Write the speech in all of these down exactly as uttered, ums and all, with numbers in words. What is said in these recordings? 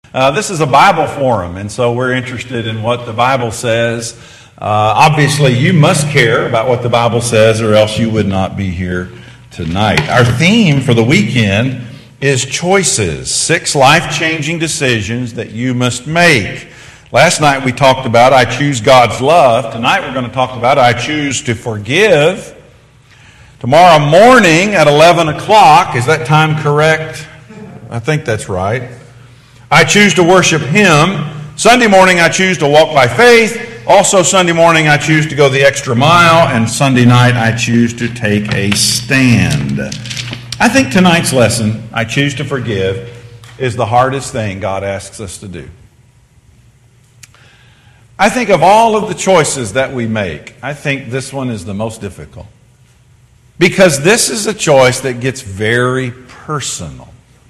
Uh, this is a Bible forum, and so we're interested in what the Bible says. Uh, obviously, you must care about what the Bible says, or else you would not be here tonight. Our theme for the weekend is choices, six life-changing decisions that you must make. Last night we talked about I choose God's love. Tonight we're going to talk about I choose to forgive. Tomorrow morning at eleven o'clock, is that time correct? I think that's right. I choose to worship Him. Sunday morning I choose to walk by faith. Also Sunday morning I choose to go the extra mile. And Sunday night I choose to take a stand. I think tonight's lesson, I choose to forgive, is the hardest thing God asks us to do. I think of all of the choices that we make, I think this one is the most difficult. Because this is a choice that gets very personal.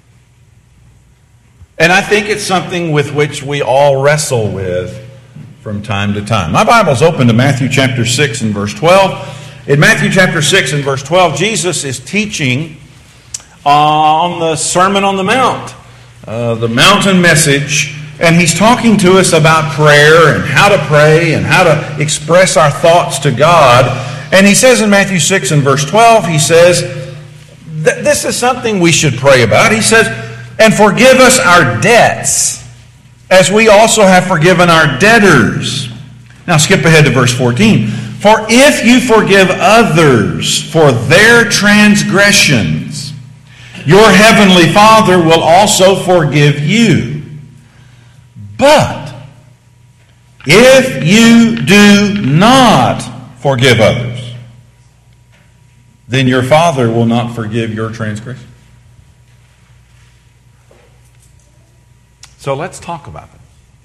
And I think it's something with which we all wrestle with from time to time. My Bible's open to Matthew chapter six and verse twelve. In Matthew chapter six and verse twelve, Jesus is teaching on the Sermon on the Mount, uh, the mountain message. And he's talking to us about prayer and how to pray and how to express our thoughts to God. And he says in Matthew six and verse twelve, he says, th- this is something we should pray about. He says, and forgive us our debts, as we also have forgiven our debtors. Now skip ahead to verse fourteen. For if you forgive others for their transgressions, your heavenly Father will also forgive you. But if you do not forgive others, then your Father will not forgive your transgression. So let's talk about it.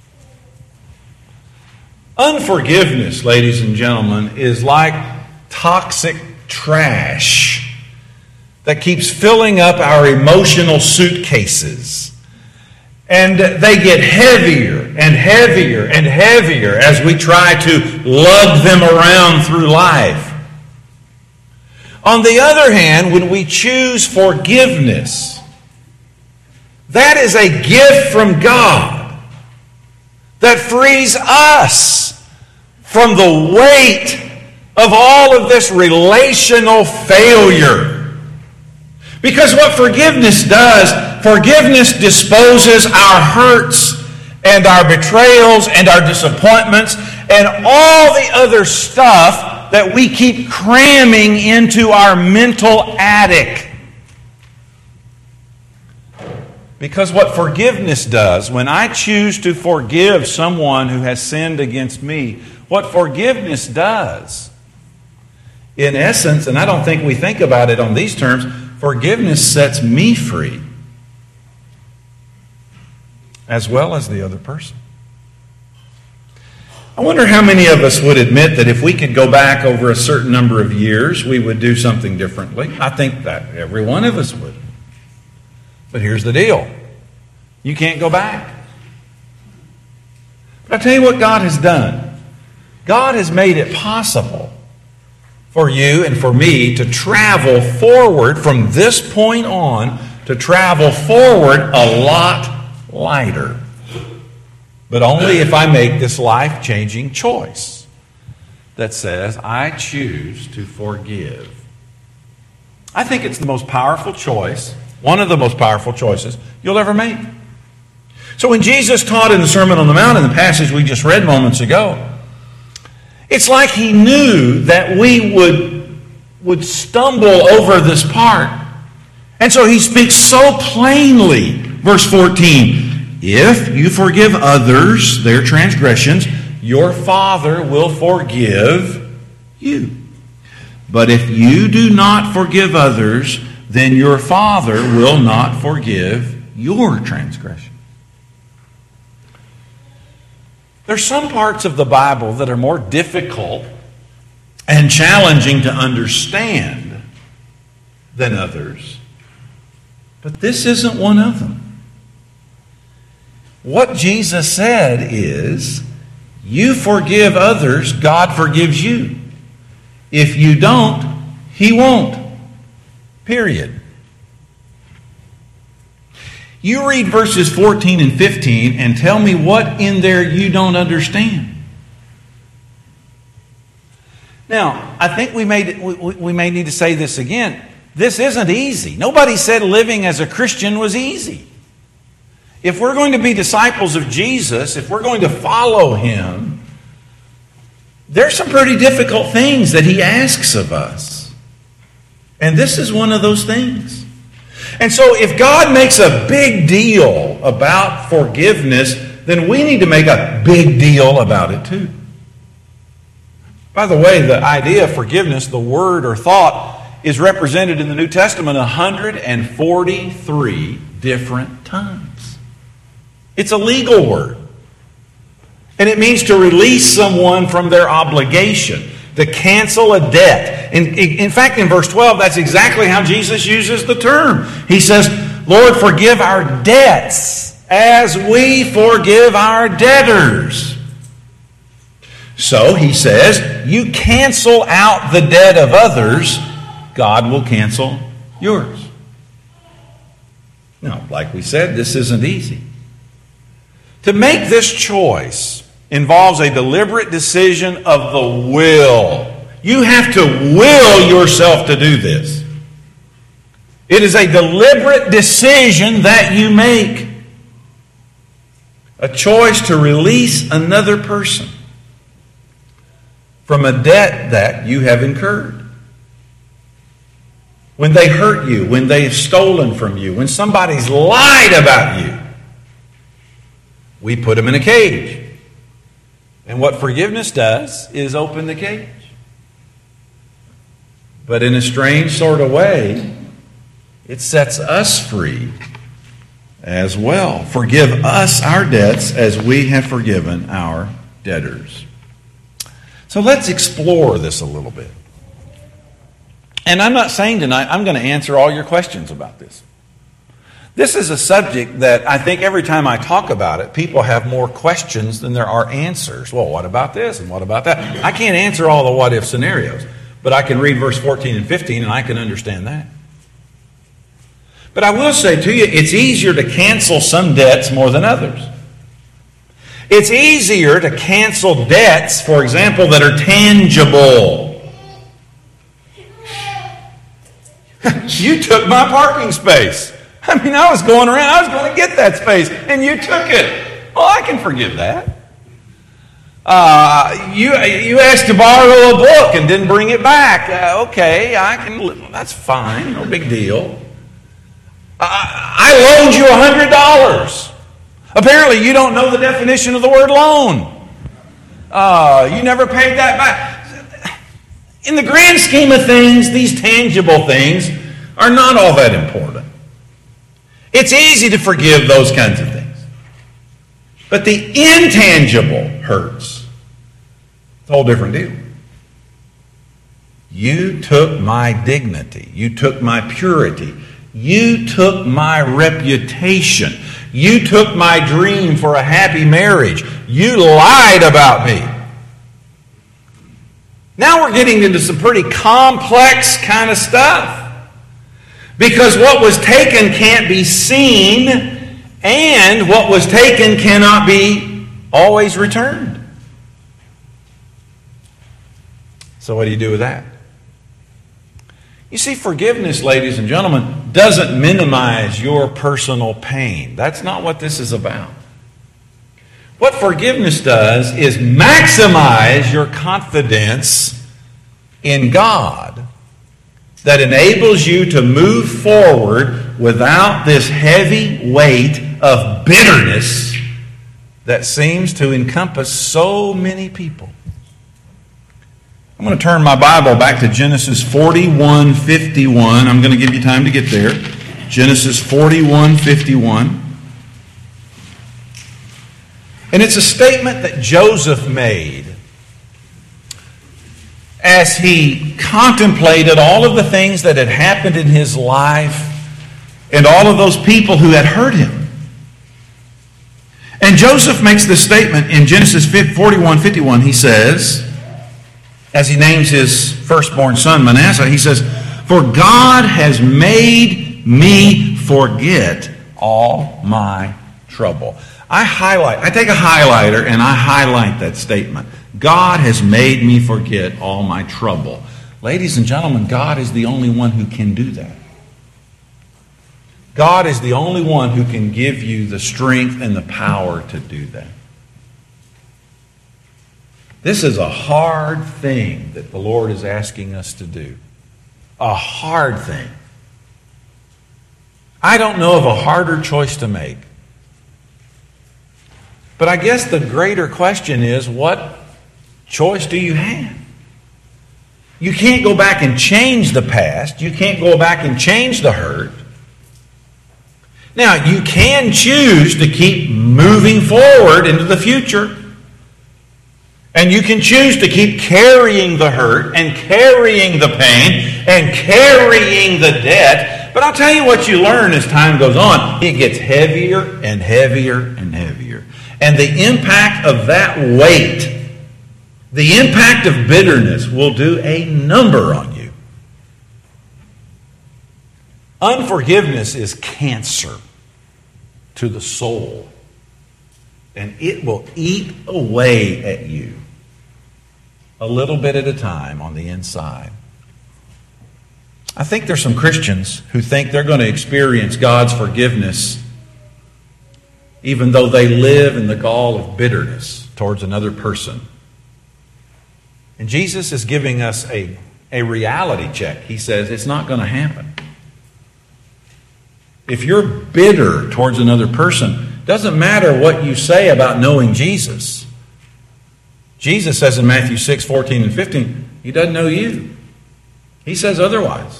Unforgiveness, ladies and gentlemen, is like toxic trash that keeps filling up our emotional suitcases. And they get heavier and heavier and heavier as we try to lug them around through life. On the other hand, when we choose forgiveness, that is a gift from God that frees us from the weight of all of this relational failure. Because what forgiveness does, forgiveness disposes our hurts and our betrayals and our disappointments and all the other stuff that we keep cramming into our mental attic. Because what forgiveness does, when I choose to forgive someone who has sinned against me, what forgiveness does, in essence, and I don't think we think about it on these terms, forgiveness sets me free, as well as the other person. I wonder how many of us would admit that if we could go back over a certain number of years, we would do something differently. I think that every one of us would. But here's the deal. You can't go back. But I tell you what God has done. God has made it possible for you and for me to travel forward from this point on, to travel forward a lot lighter. But only if I make this life-changing choice that says, I choose to forgive. I think it's the most powerful choice, one of the most powerful choices you'll ever make. So when Jesus taught in the Sermon on the Mount, in the passage we just read moments ago, it's like he knew that we would, would stumble over this part. And so he speaks so plainly, verse fourteen, if you forgive others their transgressions, your Father will forgive you. But if you do not forgive others, then your Father will not forgive your transgression. There's some parts of the Bible that are more difficult and challenging to understand than others. But this isn't one of them. What Jesus said is, you forgive others, God forgives you. If you don't, He won't. Period. You read verses fourteen and fifteen and tell me what in there you don't understand. Now, I think we may, we, we may need to say this again. This isn't easy. Nobody said living as a Christian was easy. If we're going to be disciples of Jesus, if we're going to follow Him, there's some pretty difficult things that He asks of us. And this is one of those things. And so if God makes a big deal about forgiveness, then we need to make a big deal about it too. By the way, the idea of forgiveness, the word or thought, is represented in the New Testament one hundred forty-three different times. It's a legal word. And it means to release someone from their obligation, to cancel a debt. In, in fact, in verse twelve, that's exactly how Jesus uses the term. He says, Lord, forgive our debts as we forgive our debtors. So, he says, you cancel out the debt of others, God will cancel yours. Now, like we said, this isn't easy. To make this choice involves a deliberate decision of the will. You have to will yourself to do this. It is a deliberate decision that you make. A choice to release another person from a debt that you have incurred. When they hurt you, when they've stolen from you, when somebody's lied about you, we put them in a cage. And what forgiveness does is open the cage. But in a strange sort of way, it sets us free as well. Forgive us our debts as we have forgiven our debtors. So let's explore this a little bit. And I'm not saying tonight I'm going to answer all your questions about this. This is a subject that I think every time I talk about it, people have more questions than there are answers. Well, what about this and what about that? I can't answer all the what-if scenarios, but I can read verse fourteen and fifteen and I can understand that. But I will say to you, it's easier to cancel some debts more than others. It's easier to cancel debts, for example, that are tangible. You took my parking space. I mean, I was going around, I was going to get that space, and you took it. Well, I can forgive that. Uh, you you asked to borrow a book and didn't bring it back. Uh, okay, I can. That's fine, no big deal. Uh, I loaned you a hundred dollars. Apparently, you don't know the definition of the word loan. Uh, you never paid that back. In the grand scheme of things, these tangible things are not all that important. It's easy to forgive those kinds of things. But the intangible hurts. It's a whole different deal. You took my dignity. You took my purity. You took my reputation. You took my dream for a happy marriage. You lied about me. Now we're getting into some pretty complex kind of stuff. Because what was taken can't be seen, and what was taken cannot be always returned. So what do you do with that? You see, forgiveness, ladies and gentlemen, doesn't minimize your personal pain. That's not what this is about. What forgiveness does is maximize your confidence in God that enables you to move forward without this heavy weight of bitterness that seems to encompass so many people. I'm going to turn my Bible back to Genesis forty-one fifty-one. I'm going to give you time to get there. Genesis forty-one fifty-one. And it's a statement that Joseph made as he contemplated all of the things that had happened in his life and all of those people who had hurt him. And Joseph makes this statement in Genesis forty-one fifty-one. He says, as he names his firstborn son Manasseh, he says, "For God has made me forget all my trouble. I highlight, I take a highlighter and I highlight that statement. God has made me forget all my trouble. Ladies and gentlemen, God is the only one who can do that. God is the only one who can give you the strength and the power to do that. This is a hard thing that the Lord is asking us to do. A hard thing. I don't know of a harder choice to make. But I guess the greater question is, what choice do you have? You can't go back and change the past. You can't go back and change the hurt. Now, you can choose to keep moving forward into the future. And you can choose to keep carrying the hurt and carrying the pain and carrying the debt. But I'll tell you what you learn as time goes on. It gets heavier and heavier and heavier. And the impact of that weight, the impact of bitterness will do a number on you. Unforgiveness is cancer to the soul. And it will eat away at you a little bit at a time on the inside. I think there's some Christians who think they're going to experience God's forgiveness even though they live in the gall of bitterness towards another person. And Jesus is giving us a, a reality check. He says it's not going to happen. If you're bitter towards another person, doesn't matter what you say about knowing Jesus. Jesus says in Matthew six, fourteen and fifteen, He doesn't know you. He says otherwise.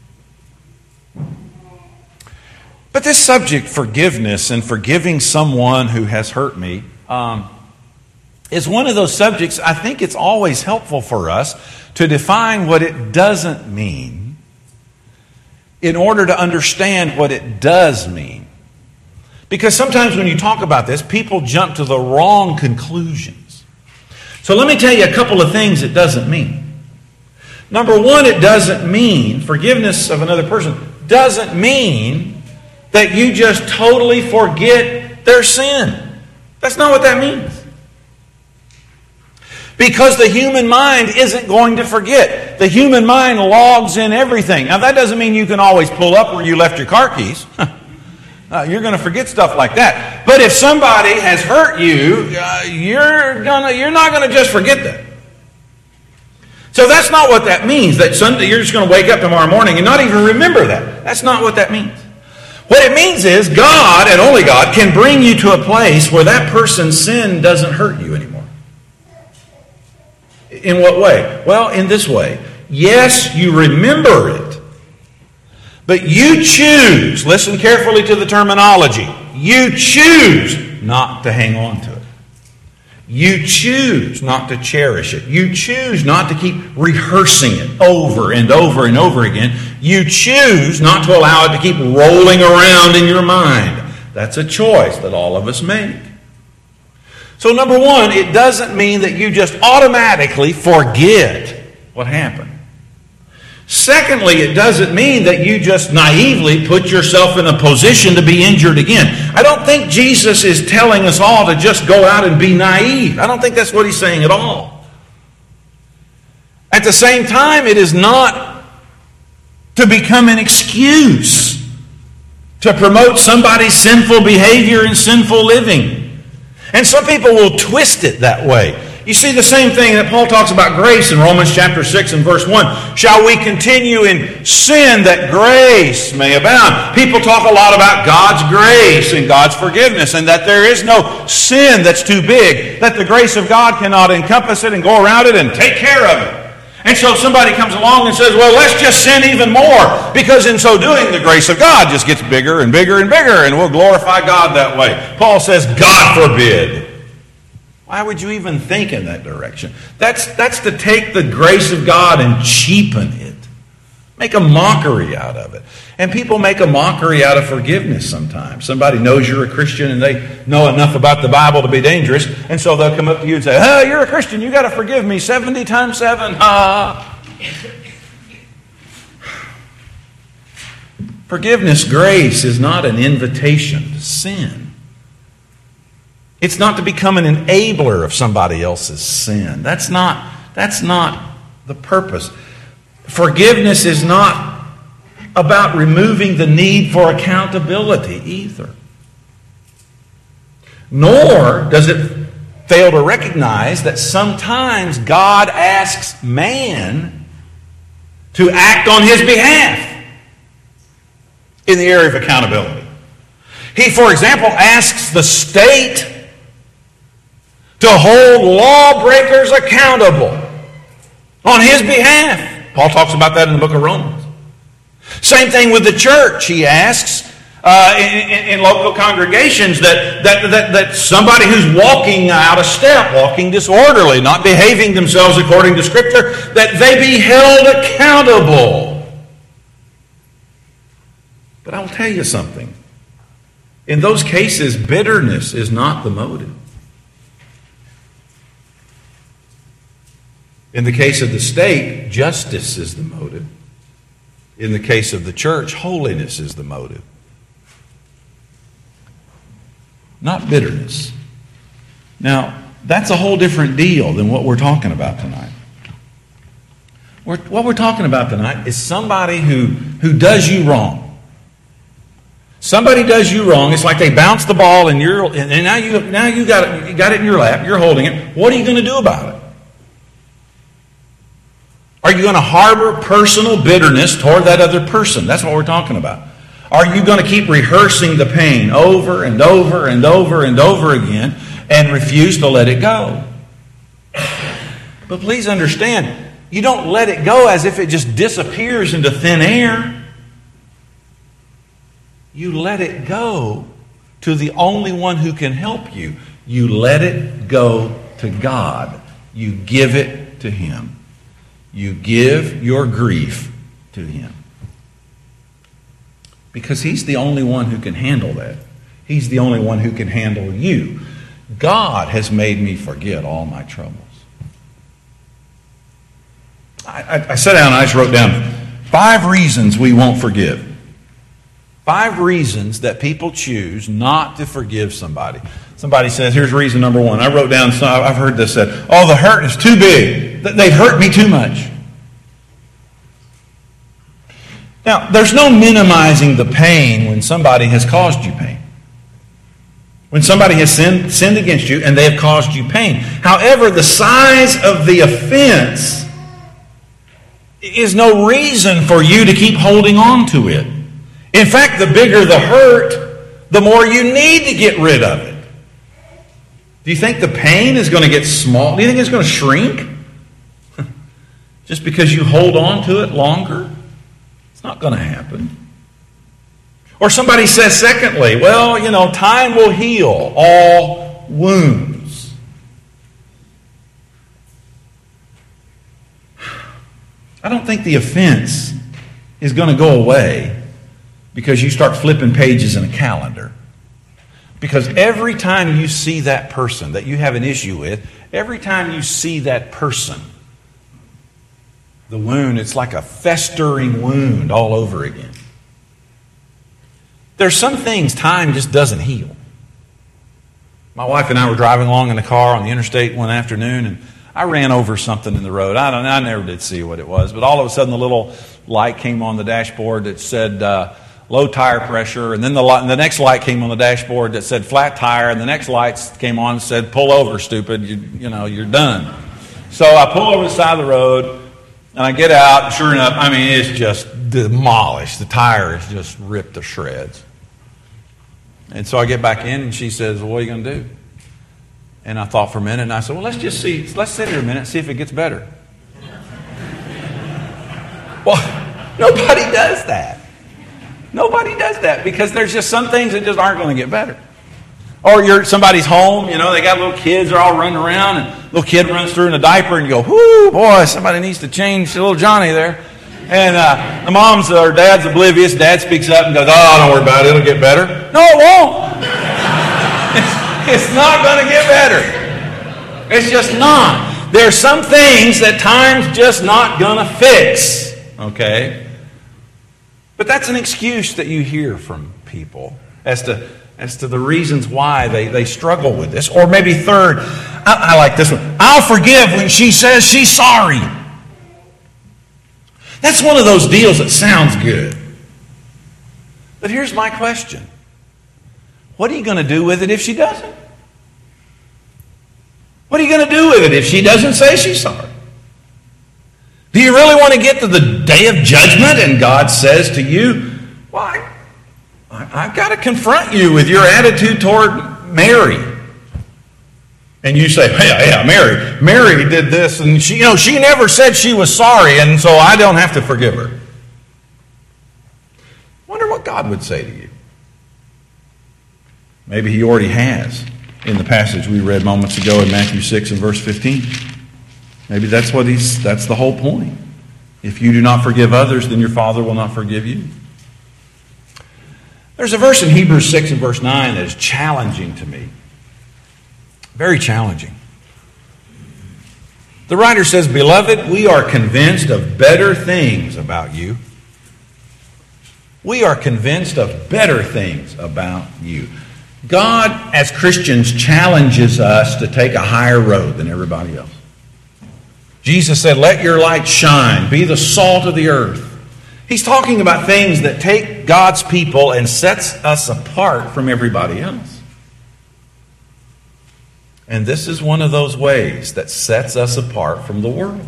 But this subject, forgiveness and forgiving someone who has hurt me, um, is one of those subjects I think it's always helpful for us to define what it doesn't mean in order to understand what it does mean. Because sometimes when you talk about this, people jump to the wrong conclusions. So let me tell you a couple of things it doesn't mean. Number one, it doesn't mean, forgiveness of another person doesn't mean that you just totally forget their sin. That's not what that means. Because the human mind isn't going to forget. The human mind logs in everything. Now that doesn't mean you can always pull up where you left your car keys. Uh, you're going to forget stuff like that. But if somebody has hurt you, uh, you're gonna, you're not going to just forget that. So that's not what that means, that Sunday you're just going to wake up tomorrow morning and not even remember that. That's not what that means. What it means is God, and only God, can bring you to a place where that person's sin doesn't hurt you anymore. In what way? Well, in this way. Yes, you remember it. But you choose, listen carefully to the terminology, you choose not to hang on to it. You choose not to cherish it. You choose not to keep rehearsing it over and over and over again. You choose not to allow it to keep rolling around in your mind. That's a choice that all of us make. So number one, it doesn't mean that you just automatically forget what happened. Secondly, it doesn't mean that you just naively put yourself in a position to be injured again. I don't think Jesus is telling us all to just go out and be naive. I don't think that's what He's saying at all. At the same time, it is not to become an excuse to promote somebody's sinful behavior and sinful living. And some people will twist it that way. You see the same thing that Paul talks about grace in Romans chapter six and verse one. Shall we continue in sin that grace may abound? People talk a lot about God's grace and God's forgiveness and that there is no sin that's too big, that the grace of God cannot encompass it and go around it and take care of it. And so somebody comes along and says, well, let's just sin even more, because in so doing the grace of God just gets bigger and bigger and bigger and we'll glorify God that way. Paul says, God forbid. Why would you even think in that direction? That's, that's to take the grace of God and cheapen it. Make a mockery out of it. And people make a mockery out of forgiveness sometimes. Somebody knows you're a Christian and they know enough about the Bible to be dangerous. And so they'll come up to you and say, oh, you're a Christian. You got to forgive me seventy times seven. Ha! Forgiveness, grace, is not an invitation to sin. It's not to become an enabler of somebody else's sin. That's not, that's not the purpose. Forgiveness is not about removing the need for accountability either. Nor does it fail to recognize that sometimes God asks man to act on his behalf in the area of accountability. He, for example, asks the state to hold lawbreakers accountable on his behalf. Paul talks about that in the book of Romans. Same thing with the church. He asks uh, in, in, in local congregations that, that, that, that somebody who's walking out of step, walking disorderly, not behaving themselves according to Scripture, that they be held accountable. But I will tell you something. In those cases, bitterness is not the motive. In the case of the state, justice is the motive. In the case of the church, holiness is the motive. Not bitterness. Now, that's a whole different deal than what we're talking about tonight. We're, what we're talking about tonight is somebody who, who does you wrong. Somebody does you wrong. It's like they bounce the ball and you're and now you now you got it you got it in your lap. You're holding it. What are you going to do about it? Are you going to harbor personal bitterness toward that other person? That's what we're talking about. Are you going to keep rehearsing the pain over and over and over and over again and refuse to let it go? But please understand, you don't let it go as if it just disappears into thin air. You let it go to the only one who can help you. You let it go to God. You give it to Him. You give your grief to Him. Because He's the only one who can handle that. He's the only one who can handle you. God has made me forget all my troubles. I, I, I sat down and I just wrote down five reasons we won't forgive. Five reasons that people choose not to forgive somebody. Somebody says, here's reason number one. I wrote down, so I've heard this said, oh, the hurt is too big. They've hurt me too much. Now, there's no minimizing the pain when somebody has caused you pain. When somebody has sinned, sinned against you and they have caused you pain. However, the size of the offense is no reason for you to keep holding on to it. In fact, the bigger the hurt, the more you need to get rid of it. Do you think the pain is going to get small? Do you think it's going to shrink? Just because you hold on to it longer? It's not going to happen. Or somebody says, secondly, well, you know, time will heal all wounds. I don't think the offense is going to go away because you start flipping pages in a calendar. Because every time you see that person that you have an issue with, every time you see that person, the wound, it's like a festering wound all over again. There's some things time just doesn't heal. My wife and I were driving along in the car on the interstate one afternoon, and I ran over something in the road. I don't. I never did see what it was, but all of a sudden the little light came on the dashboard that said uh, low tire pressure, and then the light, the next light came on the dashboard that said flat tire, and the next light came on and said pull over, stupid. You, you know, you're done. So I pull over the side of the road. And I get out, and sure enough, I mean, it's just demolished. The tire is just ripped to shreds. And so I get back in, and she says, well, what are you going to do? And I thought for a minute, and I said, well, let's just see. Let's sit here a minute and see if it gets better. Well, nobody does that. Nobody does that because there's just some things that just aren't going to get better. Or you're at somebody's home, you know, they got little kids, they're all running around, and little kid runs through in a diaper, and you go, whoo, boy, somebody needs to change little Johnny there. And uh, the mom's or dad's oblivious. Dad speaks up and goes, oh, don't worry about it, it'll get better. No, it won't. it's, it's not going to get better. It's just not. There are some things that time's just not going to fix. Okay? But that's an excuse that you hear from people as to, as to the reasons why they, they struggle with this. Or maybe third, I, I like this one. I'll forgive when she says she's sorry. That's one of those deals that sounds good. But here's my question. What are you going to do with it if she doesn't? What are you going to do with it if she doesn't say she's sorry? Do you really want to get to the day of judgment and God says to you, well, I, I've got to confront you with your attitude toward Mary. And you say, yeah, yeah, Mary, Mary did this, and she, you know, she never said she was sorry, and so I don't have to forgive her. Wonder what God would say to you. Maybe He already has in the passage we read moments ago in Matthew six and verse fifteen. Maybe that's what he's. That's the whole point. If you do not forgive others, then your Father will not forgive you. There's a verse in Hebrews six and verse nine that is challenging to me. Very challenging. The writer says, "Beloved, we are convinced of better things about you. We are convinced of better things about you." God, as Christians, challenges us to take a higher road than everybody else. Jesus said, "Let your light shine. Be the salt of the earth." He's talking about things that take God's people and sets us apart from everybody else. And this is one of those ways that sets us apart from the world.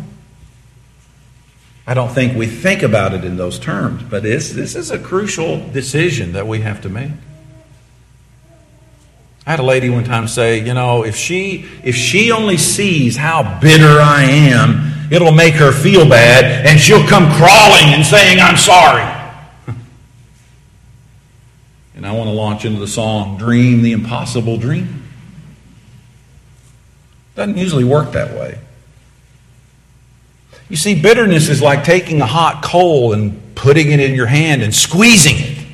I don't think we think about it in those terms, but it's, this is a crucial decision that we have to make. I had a lady one time say, you know, if she if she only sees how bitter I am, it'll make her feel bad, and she'll come crawling and saying, "I'm sorry." And I want to launch into the song, "Dream the Impossible Dream." Doesn't usually work that way. You see, bitterness is like taking a hot coal and putting it in your hand and squeezing it.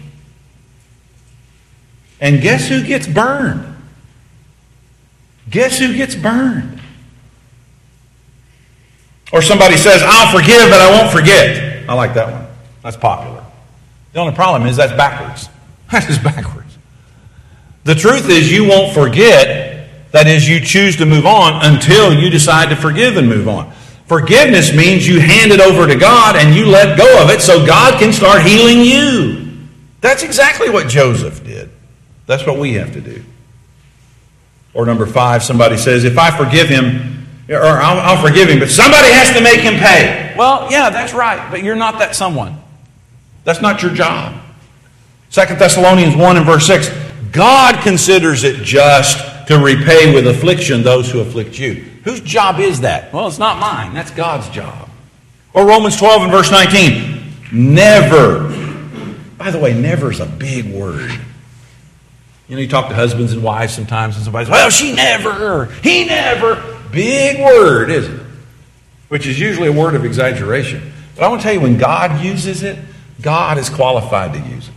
And guess who gets burned? Guess who gets burned? Or somebody says, "I'll forgive, but I won't forget." I like that one. That's popular. The only problem is that's backwards. That is backwards. The truth is you won't forget. That is, you choose to move on until you decide to forgive and move on. Forgiveness means you hand it over to God and you let go of it so God can start healing you. That's exactly what Joseph did. That's what we have to do. Or number five, somebody says, "If I forgive him, or I'll, I'll forgive him, but somebody has to make him pay." Well, yeah, that's right, but you're not that someone. That's not your job. Second Thessalonians one and verse six, God considers it just to repay with affliction those who afflict you. Whose job is that? Well, it's not mine. That's God's job. Or Romans twelve and verse nineteen. Never. By the way, never is a big word. You know, you talk to husbands and wives sometimes, and somebody says, "Well, she never, he never." Big word, isn't it? Which is usually a word of exaggeration. But I want to tell you, when God uses it, God is qualified to use it.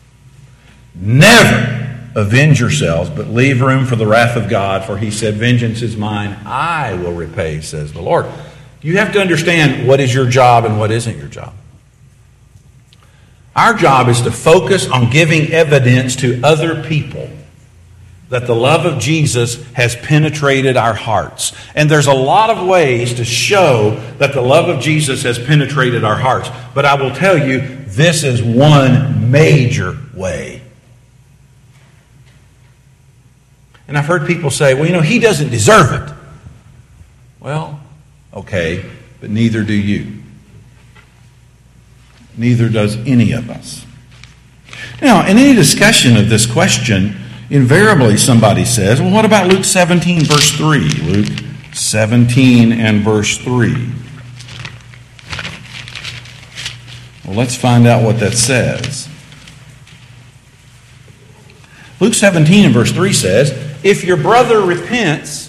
Never avenge yourselves, but leave room for the wrath of God, for He said, "Vengeance is mine, I will repay," says the Lord. You have to understand what is your job and what isn't your job. Our job is to focus on giving evidence to other people that the love of Jesus has penetrated our hearts. And there's a lot of ways to show that the love of Jesus has penetrated our hearts. But I will tell you, this is one major way. And I've heard people say, "Well, you know, he doesn't deserve it." Well, okay, but neither do you. Neither does any of us. Now, in any discussion of this question, invariably somebody says, "Well, what about Luke seventeen, verse three? Luke seventeen and verse three. Well, let's find out what that says. Luke seventeen and verse three says, "If your brother repents,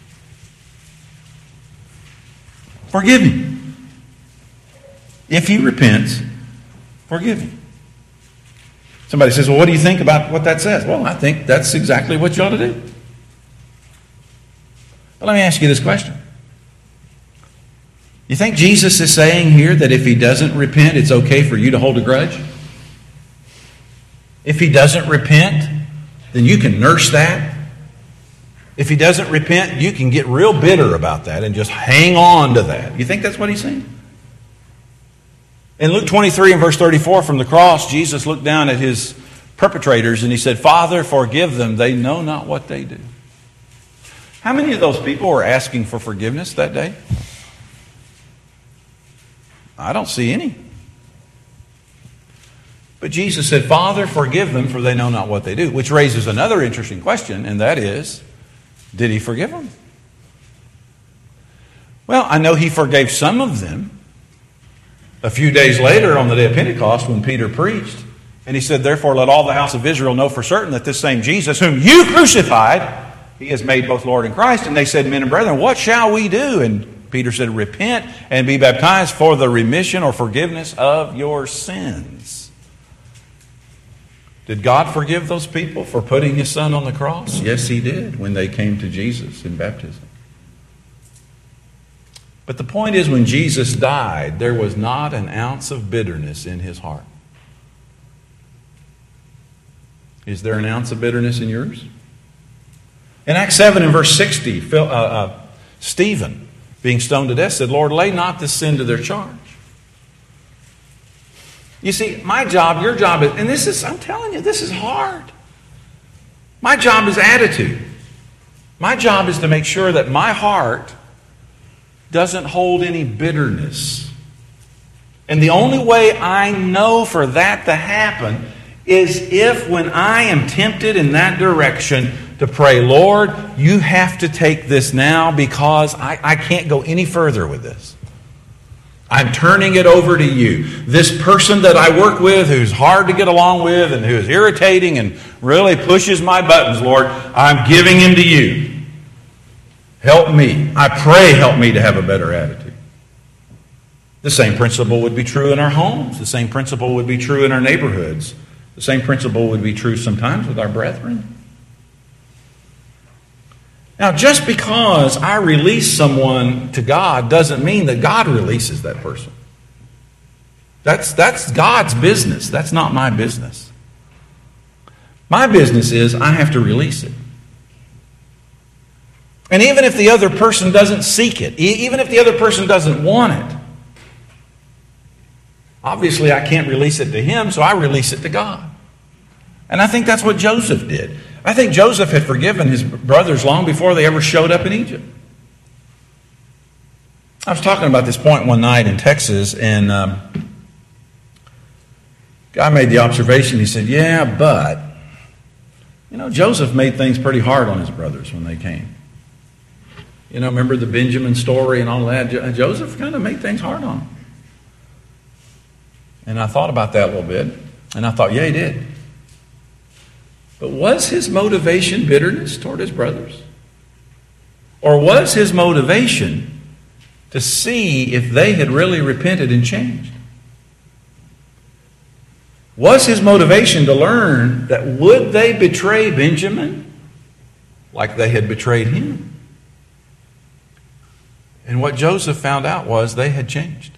forgive him." If he repents, forgive him. Somebody says, "Well, what do you think about what that says?" Well, I think that's exactly what you ought to do. But let me ask you this question. You think Jesus is saying here that if he doesn't repent, it's okay for you to hold a grudge? If he doesn't repent, then you can nurse that. If he doesn't repent, you can get real bitter about that and just hang on to that. You think that's what he's saying? In Luke twenty-three and verse thirty-four from the cross, Jesus looked down at his perpetrators and he said, Father, forgive them. They know not what they do. How many of those people were asking for forgiveness that day? I don't see any. But Jesus said, Father, forgive them, for they know not what they do. Which raises another interesting question, and that is, did he forgive them? Well, I know he forgave some of them. A few days later, on the day of Pentecost, when Peter preached, and he said, therefore let all the house of Israel know for certain that this same Jesus, whom you crucified, he has made both Lord and Christ. And they said, men and brethren, what shall we do? And Peter said, repent and be baptized for the remission or forgiveness of your sins. Did God forgive those people for putting his son on the cross? Yes, he did when they came to Jesus in baptism. But the point is, when Jesus died, there was not an ounce of bitterness in his heart. Is there an ounce of bitterness in yours? In Acts seven and verse sixty, uh, uh, Stephen, being stoned to death, said, Lord, lay not this sin to their charge. You see, my job, your job is, and this is, I'm telling you, this is hard. My job is attitude. My job is to make sure that my heart doesn't hold any bitterness. And the only way I know for that to happen is if when I am tempted in that direction to pray, Lord, you have to take this now because I, I can't go any further with this. I'm turning it over to you. This person that I work with who's hard to get along with and who's irritating and really pushes my buttons, Lord, I'm giving him to you. Help me. I pray help me to have a better attitude. The same principle would be true in our homes. The same principle would be true in our neighborhoods. The same principle would be true sometimes with our brethren. Now, just because I release someone to God doesn't mean that God releases that person. That's, that's God's business. That's not my business. My business is I have to release it. And even if the other person doesn't seek it, even if the other person doesn't want it, obviously I can't release it to him, so I release it to God. And I think that's what Joseph did. I think Joseph had forgiven his brothers long before they ever showed up in Egypt. I was talking about this point one night in Texas, and um, a guy made the observation. He said, yeah, but, you know, Joseph made things pretty hard on his brothers when they came. You know, remember the Benjamin story and all that? Jo- Joseph kind of made things hard on them. And I thought about that a little bit, and I thought, yeah, he did. But was his motivation bitterness toward his brothers? Or was his motivation to see if they had really repented and changed? Was his motivation to learn that would they betray Benjamin like they had betrayed him? And what Joseph found out was they had changed.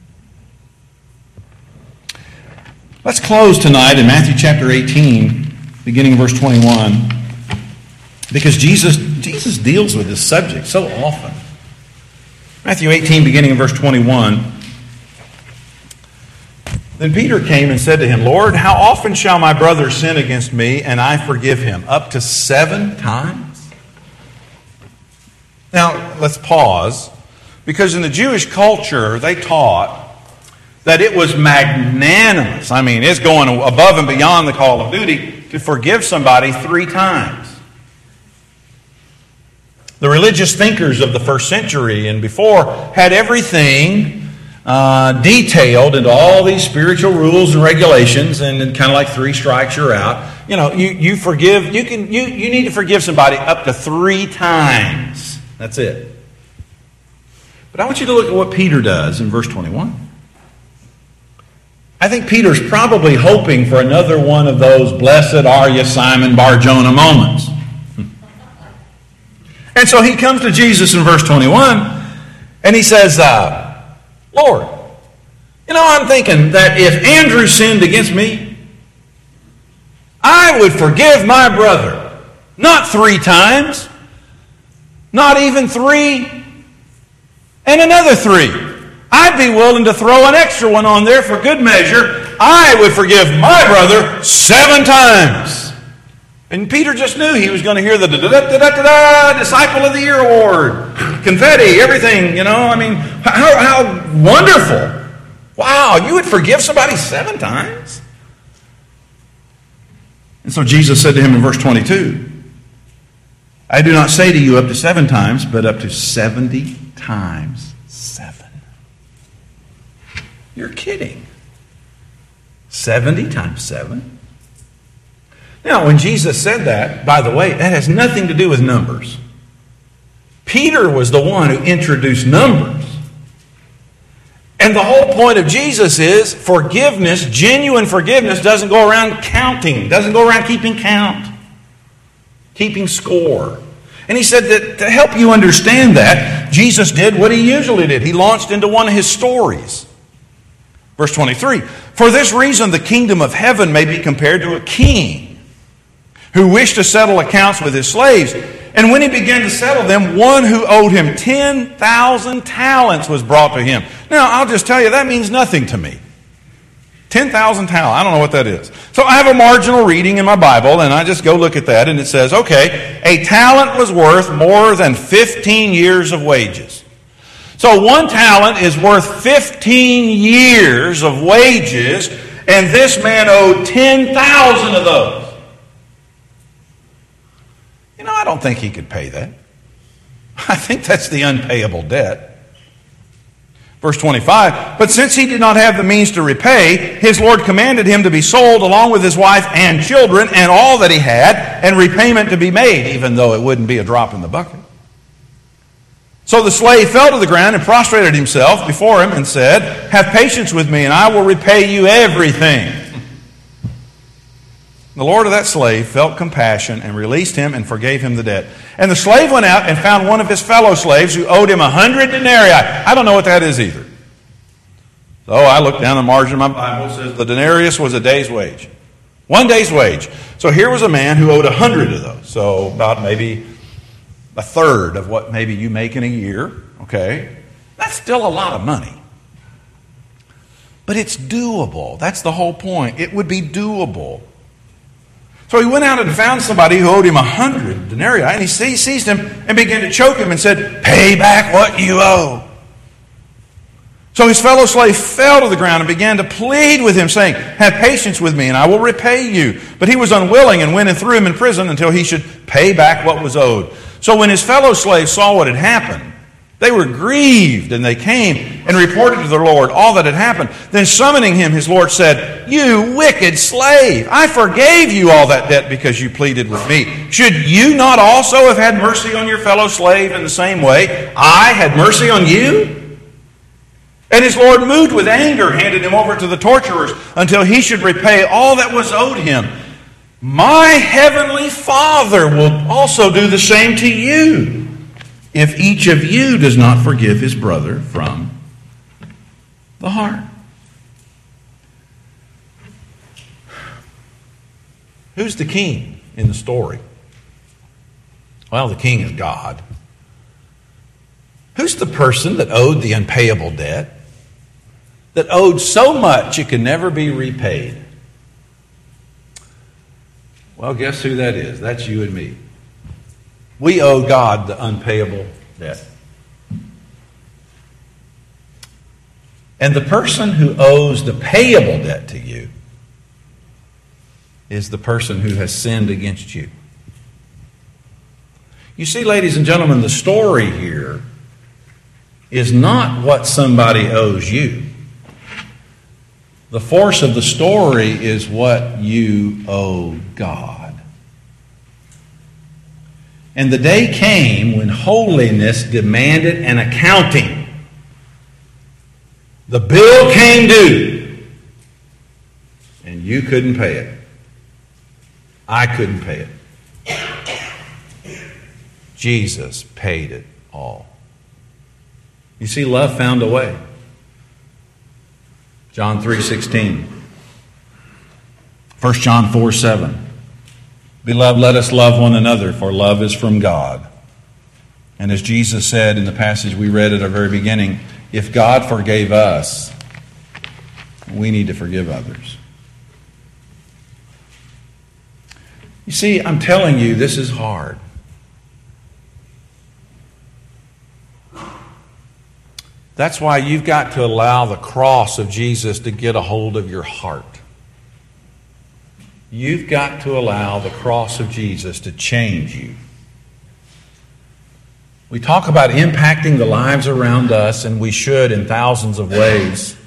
Let's close tonight in Matthew chapter eighteen. Beginning in verse twenty-one, because Jesus, Jesus deals with this subject so often. Matthew eighteen, beginning in verse twenty-one. Then Peter came and said to him, Lord, how often shall my brother sin against me and I forgive him? Up to seven times? Now, let's pause, because in the Jewish culture, they taught that it was magnanimous. I mean, it's going above and beyond the call of duty to forgive somebody three times. The religious thinkers of the first century and before had everything uh, detailed into all these spiritual rules and regulations, and kind of like three strikes, you're out. You know, you, you forgive, you can you, you need to forgive somebody up to three times. That's it. But I want you to look at what Peter does in verse twenty-one. I think Peter's probably hoping for another one of those blessed are you, Simon Bar-Jonah moments. And so he comes to Jesus in verse twenty-one and he says, uh, Lord, you know, I'm thinking that if Andrew sinned against me, I would forgive my brother. Not three times. Not even three and another three. I'd be willing to throw an extra one on there for good measure. I would forgive my brother seven times. And Peter just knew he was going to hear the da-da-da-da-da-da, Disciple of the Year award. Confetti, everything, you know. I mean, how, how wonderful. Wow, you would forgive somebody seven times? And so Jesus said to him in verse twenty-two, I do not say to you up to seven times, but up to seventy times seven. You're kidding. seventy times seven? Now, when Jesus said that, by the way, that has nothing to do with numbers. Peter was the one who introduced numbers. And the whole point of Jesus is forgiveness, genuine forgiveness, doesn't go around counting, doesn't go around keeping count, keeping score. And he said that to help you understand that, Jesus did what he usually did. He launched into one of his stories. Verse twenty-three, for this reason the kingdom of heaven may be compared to a king who wished to settle accounts with his slaves. And when he began to settle them, one who owed him ten thousand talents was brought to him. Now, I'll just tell you, that means nothing to me. ten thousand talents. I don't know what that is. So I have a marginal reading in my Bible, and I just go look at that, and it says, okay, a talent was worth more than fifteen years of wages. So one talent is worth fifteen years of wages, and this man owed ten thousand of those. You know, I don't think he could pay that. I think that's the unpayable debt. Verse twenty-five, but since he did not have the means to repay, his Lord commanded him to be sold along with his wife and children and all that he had, and repayment to be made, even though it wouldn't be a drop in the bucket. So the slave fell to the ground and prostrated himself before him and said, have patience with me, and I will repay you everything. The Lord of that slave felt compassion and released him and forgave him the debt. And the slave went out and found one of his fellow slaves who owed him a hundred denarii. I don't know what that is either. So I looked down the margin of my Bible. It says the denarius was a day's wage. One day's wage. So here was a man who owed a hundred of those. So about maybe a third of what maybe you make in a year. Okay. That's still a lot of money. But it's doable. That's the whole point. It would be doable. So he went out and found somebody who owed him a hundred denarii, and he seized him and began to choke him and said, pay back what you owe. So his fellow slave fell to the ground and began to plead with him, saying, have patience with me, and I will repay you. But he was unwilling and went and threw him in prison until he should pay back what was owed. So when his fellow slaves saw what had happened, they were grieved, and they came and reported to their Lord all that had happened. Then summoning him, his Lord said, you wicked slave, I forgave you all that debt because you pleaded with me. Should you not also have had mercy on your fellow slave in the same way I had mercy on you? And his Lord, moved with anger, handed him over to the torturers until he should repay all that was owed him. My heavenly Father will also do the same to you, if each of you does not forgive his brother from the heart. Who's the king in the story? Well, the king is God. Who's the person that owed the unpayable debt? That owed so much it could never be repaid? Well, guess who that is? That's you and me. We owe God the unpayable debt. And the person who owes the payable debt to you is the person who has sinned against you. You see, ladies and gentlemen, the story here is not what somebody owes you. The force of the story is what you owe God. And the day came when holiness demanded an accounting. The bill came due, and you couldn't pay it. I couldn't pay it. Jesus paid it all. You see, love found a way. John three sixteen. First John four seven. Beloved, let us love one another, for love is from God. And as Jesus said in the passage we read at our very beginning, if God forgave us, we need to forgive others. You see, I'm telling you, this is hard. That's why you've got to allow the cross of Jesus to get a hold of your heart. You've got to allow the cross of Jesus to change you. We talk about impacting the lives around us, and we should in thousands of ways.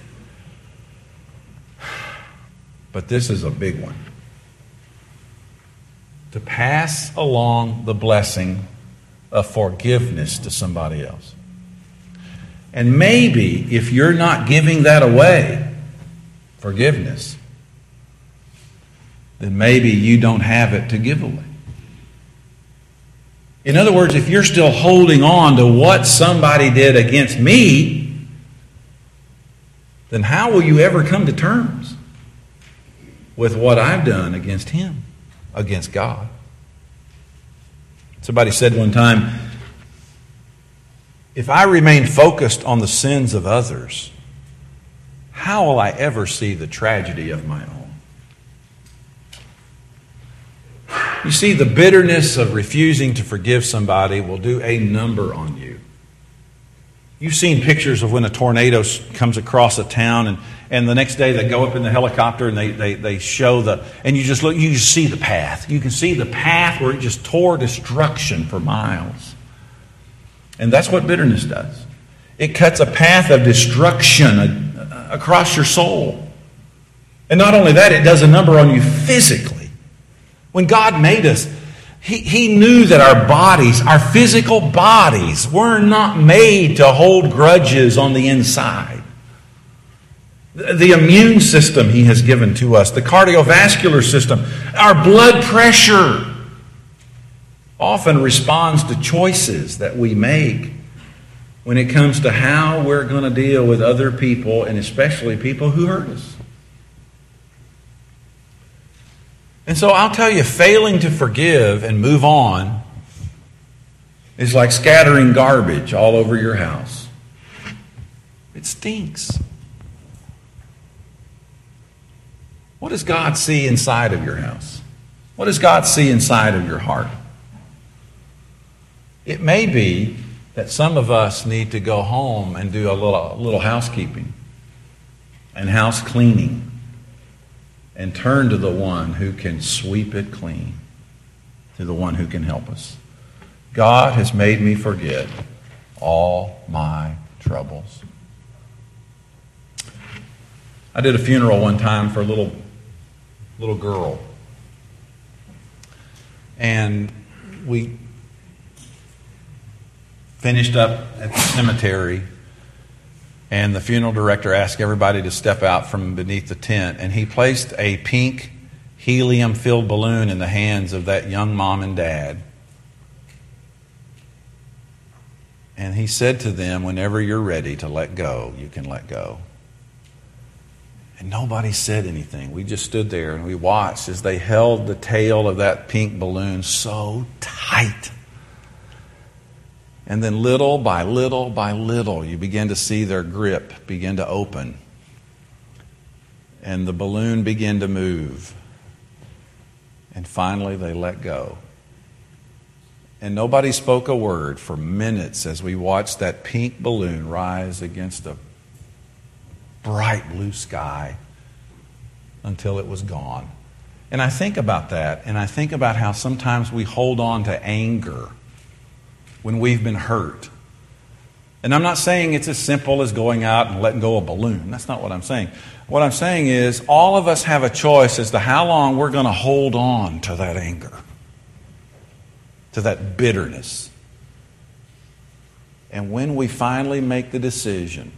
But this is a big one. To pass along the blessing of forgiveness to somebody else. And maybe if you're not giving that away, forgiveness, then maybe you don't have it to give away. In other words, if you're still holding on to what somebody did against me, then how will you ever come to terms with what I've done against him, against God? Somebody said one time, if I remain focused on the sins of others, how will I ever see the tragedy of my own? You see, the bitterness of refusing to forgive somebody will do a number on you. You've seen pictures of when a tornado comes across a town, and, and the next day they go up in the helicopter and they, they, they show the, and you just look, you just see the path. You can see the path where it just tore destruction for miles. And that's what bitterness does. It cuts a path of destruction across your soul. And not only that, it does a number on you physically. When God made us, He, he knew that our bodies, our physical bodies, were not made to hold grudges on the inside. The immune system He has given to us, the cardiovascular system, our blood pressure often responds to choices that we make when it comes to how we're going to deal with other people, and especially people who hurt us. And so I'll tell you, failing to forgive and move on is like scattering garbage all over your house. It stinks. What does God see inside of your house? What does God see inside of your heart? It may be that some of us need to go home and do a little, a little housekeeping and house cleaning and turn to the one who can sweep it clean, to the one who can help us. God has made me forget all my troubles. I did a funeral one time for a little, little girl. And we finished up at the cemetery, and the funeral director asked everybody to step out from beneath the tent, and he placed a pink helium-filled balloon in the hands of that young mom and dad. And he said to them, whenever you're ready to let go, you can let go. And nobody said anything. We just stood there and we watched as they held the tail of that pink balloon so tight. And then little by little by little, you begin to see their grip begin to open. And the balloon began to move. And finally they let go. And nobody spoke a word for minutes as we watched that pink balloon rise against a bright blue sky until it was gone. And I think about that, and I think about how sometimes we hold on to anger when we've been hurt. And I'm not saying it's as simple as going out and letting go of a balloon. That's not what I'm saying. What I'm saying is all of us have a choice as to how long we're going to hold on to that anger, to that bitterness. And when we finally make the decision,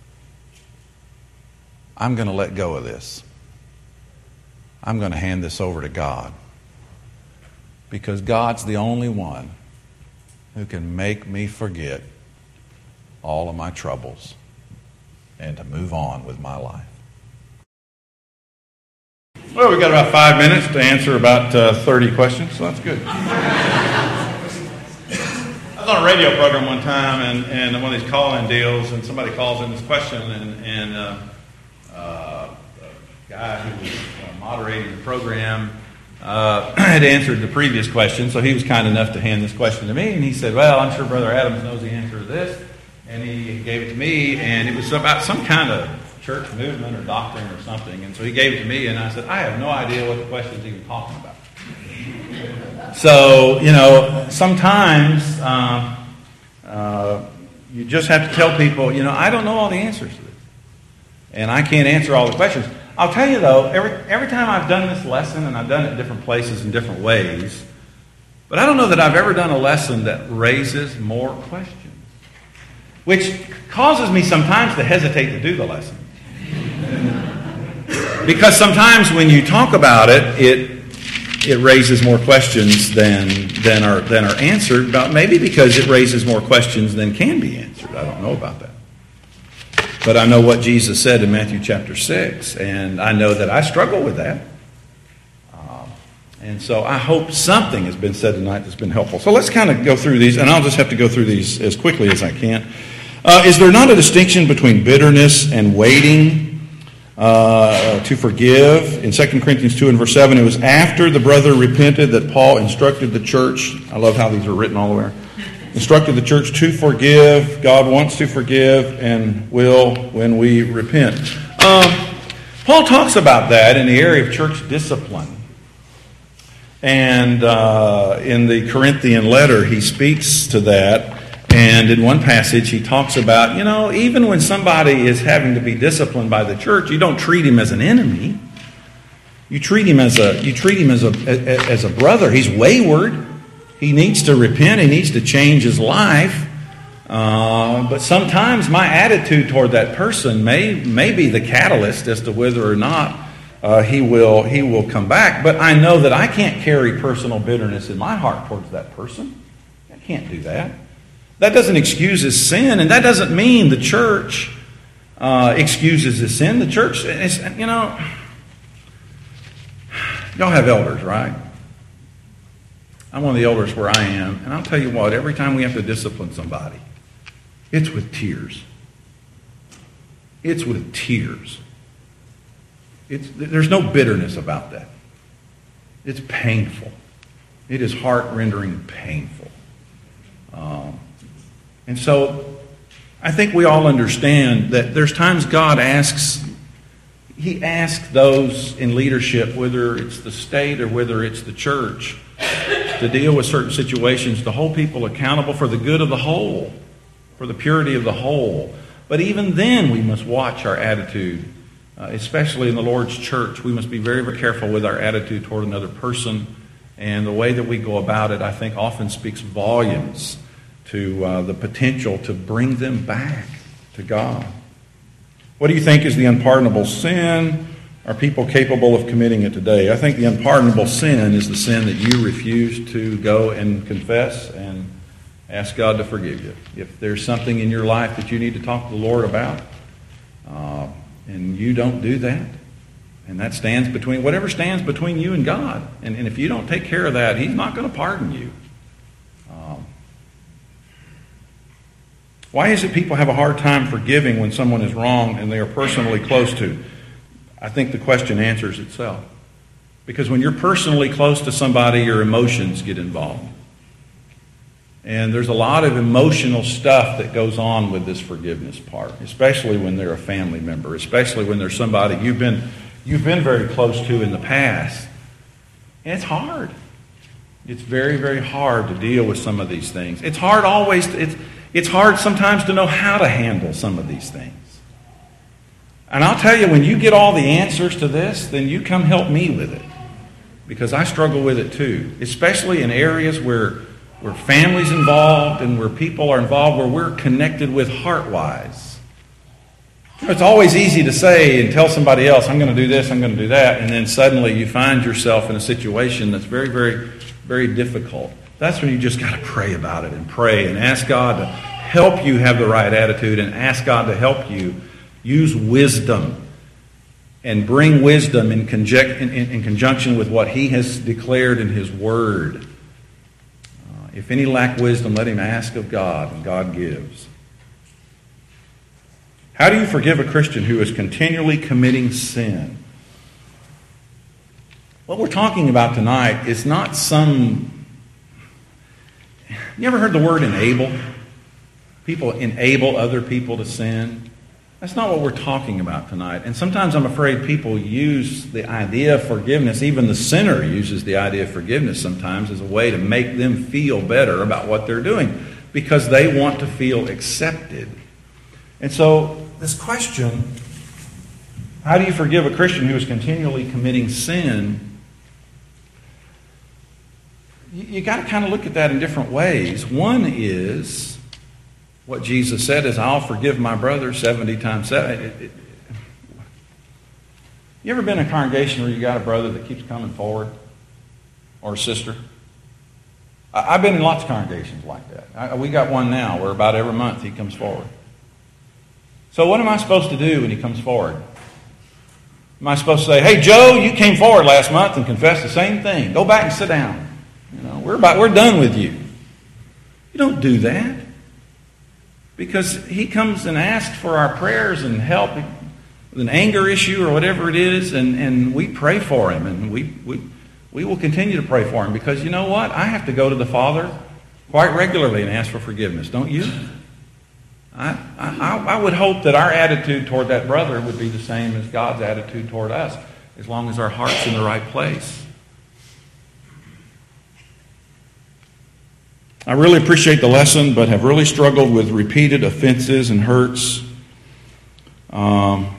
I'm going to let go of this. I'm going to hand this over to God. Because God's the only one who can make me forget all of my troubles and to move on with my life. Well, we've got about five minutes to answer about uh, thirty questions, so that's good. I was on a radio program one time, and, and one of these call-in deals, and somebody calls in this question, and, and uh, uh, the guy who was uh, moderating the program uh, had answered the previous question, so he was kind enough to hand this question to me, and he said, well, I'm sure Brother Adams knows the answer to this, and he gave it to me, and it was about some kind of church movement or doctrine or something, and so he gave it to me, and I said, I have no idea what the question's even talking about. So, you know, sometimes uh, uh, you just have to tell people, you know, I don't know all the answers to this, and I can't answer all the questions. I'll tell you, though, every, every time I've done this lesson, and I've done it in different places in different ways, but I don't know that I've ever done a lesson that raises more questions, which causes me sometimes to hesitate to do the lesson. Because sometimes when you talk about it, it it raises more questions than than are than are answered. About maybe because it raises more questions than can be answered. I don't know about that, but I know what Jesus said in Matthew chapter six, and I know that I struggle with that. Um, and so I hope something has been said tonight that's been helpful. So let's kind of go through these, and I'll just have to go through these as quickly as I can. Uh, is there not a distinction between bitterness and waiting Uh, to forgive? In Second Corinthians two and verse seven, it was after the brother repented that Paul instructed the church. I love how these are written all the way around. Instructed the church to forgive. God wants to forgive and will when we repent. Um, Paul talks about that in the area of church discipline. And uh, in the Corinthian letter, he speaks to that. And in one passage, he talks about, you know, even when somebody is having to be disciplined by the church, you don't treat him as an enemy. You treat him as a you treat him as a as a brother. He's wayward. He needs to repent. He needs to change his life. Uh, but sometimes my attitude toward that person may may be the catalyst as to whether or not uh, he will he will come back. But I know that I can't carry personal bitterness in my heart towards that person. I can't do that. That doesn't excuse his sin, and that doesn't mean the church uh, excuses his sin. The church, is, you know, y'all have elders, right? I'm one of the elders where I am, and I'll tell you what, every time we have to discipline somebody, it's with tears. It's with tears. It's, there's no bitterness about that. It's painful. It is heart-rendering painful. Um, And so I think we all understand that there's times God asks, He asks those in leadership, whether it's the state or whether it's the church, to deal with certain situations, to hold people accountable for the good of the whole, for the purity of the whole. But even then we must watch our attitude, uh, especially in the Lord's church. We must be very, very careful with our attitude toward another person. And the way that we go about it, I think, often speaks volumes to uh, the potential to bring them back to God. What do you think is the unpardonable sin? Are people capable of committing it today? I think the unpardonable sin is the sin that you refuse to go and confess and ask God to forgive you. If there's something in your life that you need to talk to the Lord about, uh, and you don't do that, and that stands between, whatever stands between you and God, and, and if you don't take care of that, He's not going to pardon you. Um, Why is it people have a hard time forgiving when someone is wrong and they are personally close to? I think the question answers itself. Because when you're personally close to somebody, your emotions get involved. And there's a lot of emotional stuff that goes on with this forgiveness part, especially when they're a family member, especially when there's somebody you've been you've been very close to in the past. And it's hard. It's very, very hard to deal with some of these things. It's hard always to, it's It's hard sometimes to know how to handle some of these things. And I'll tell you, when you get all the answers to this, then you come help me with it. Because I struggle with it too. Especially in areas where, where family's involved and where people are involved, where we're connected with heart-wise. It's always easy to say and tell somebody else, I'm going to do this, I'm going to do that, and then suddenly you find yourself in a situation that's very, very, very difficult. That's when you just got to pray about it and pray and ask God to help you have the right attitude and ask God to help you use wisdom and bring wisdom in, conjec- in, in, in conjunction with what he has declared in his word. Uh, if any lack wisdom, let him ask of God, and God gives. How do you forgive a Christian who is continually committing sin? What we're talking about tonight is not some... You ever heard the word enable? People enable other people to sin. That's not what we're talking about tonight. And sometimes I'm afraid people use the idea of forgiveness, even the sinner uses the idea of forgiveness sometimes as a way to make them feel better about what they're doing because they want to feel accepted. And so this question, how do you forgive a Christian who is continually committing sin? You, you got to kind of look at that in different ways. One is what Jesus said is, I'll forgive my brother seventy times seven. It, it, you ever been in a congregation where you got a brother that keeps coming forward? Or a sister? I, I've been in lots of congregations like that. I, we got one now where about every month he comes forward. So what am I supposed to do when he comes forward? Am I supposed to say, hey, Joe, you came forward last month and confessed the same thing. Go back and sit down. You know, we're about we're done with you. You don't do that. Because he comes and asks for our prayers and help with an anger issue or whatever it is, and, and we pray for him, and we, we we will continue to pray for him because you know what? I have to go to the Father quite regularly and ask for forgiveness, don't you? I, I, I would hope that our attitude toward that brother would be the same as God's attitude toward us, as long as our heart's in the right place. I really appreciate the lesson, but have really struggled with repeated offenses and hurts. Um,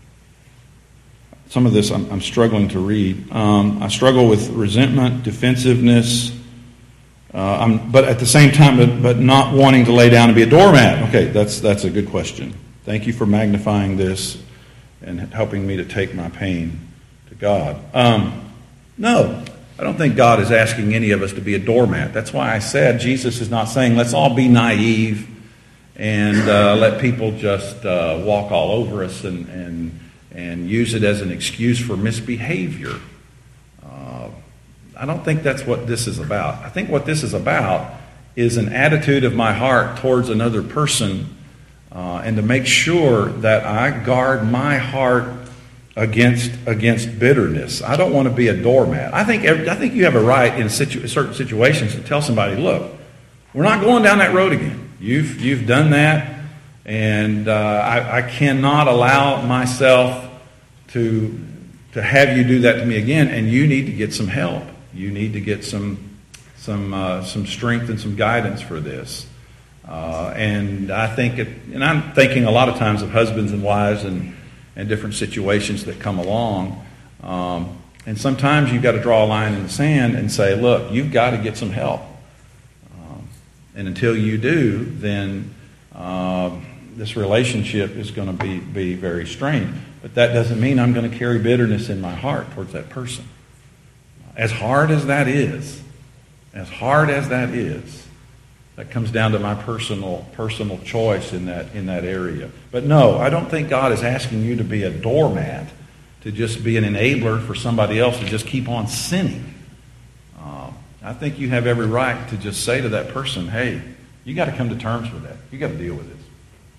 some of this I'm, I'm struggling to read. Um, I struggle with resentment, defensiveness, uh, I'm, but at the same time, but, but not wanting to lay down and be a doormat. Okay, that's that's a good question. Thank you for magnifying this and helping me to take my pain to God. Um, no. I don't think God is asking any of us to be a doormat. That's why I said Jesus is not saying let's all be naive and uh, let people just uh, walk all over us and, and, and use it as an excuse for misbehavior. Uh, I don't think that's what this is about. I think what this is about is an attitude of my heart towards another person uh, and to make sure that I guard my heart Against against bitterness. I don't want to be a doormat. I think every, I think you have a right in situ, certain situations to tell somebody, look, we're not going down that road again. You've you've done that, and uh, I, I cannot allow myself to to have you do that to me again. And you need to get some help. You need to get some some uh, some strength and some guidance for this. Uh, and I think it, and I'm thinking a lot of times of husbands and wives and. and different situations that come along. Um, and sometimes you've got to draw a line in the sand and say, look, you've got to get some help. Um, and until you do, then uh, this relationship is going to be, be very strained. But that doesn't mean I'm going to carry bitterness in my heart towards that person. As hard as that is, as hard as that is, that comes down to my personal personal choice in that in that area. But no, I don't think God is asking you to be a doormat, to just be an enabler for somebody else to just keep on sinning. Uh, I think you have every right to just say to that person, hey, you got to come to terms with that. You got to deal with this.